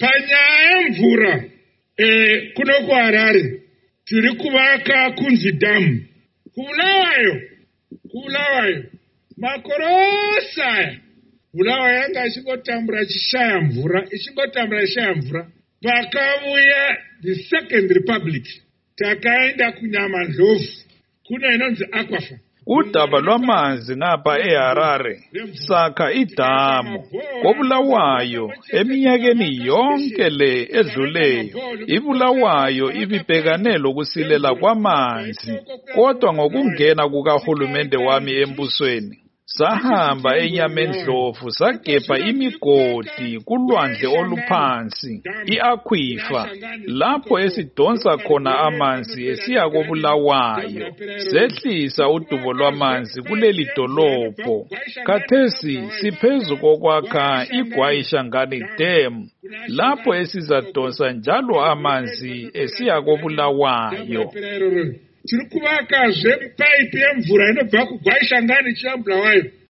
Panyaya mvura kuno kuHarare tiri kuvaka kunzi dhamu. Kubulawayo makorosaya Bulawayo yanga ichingotambura chishaya mvura, pakauya the Second Republic, takaenda kuNyamandlovu, kuna inonzi Aquafa. Udaba lwamanzi ngapha eHarare sakha idamu koBulawayo eminyakeni yonke le edluleyo. iBulawayo ibibhekane lokusilela kwamanzi, kodwa ngokungena kukahulumende wami embusweni sahamba eNyamendlovu sagebha imigodi kulwandle oluphansi iAquifer, lapho esidonsa khona amanzi esiya koBulawayo, sehlisa udubo lwamanzi kuleli dolobho. Khathesi siphezu kokwakha iGwayishangani Dam, lapho esizadonsa njalo amanzi esiya koBulawayo. Tiri kuvakazve pipe yemvura inobva kuGwayishangani ichiya Bulawayo.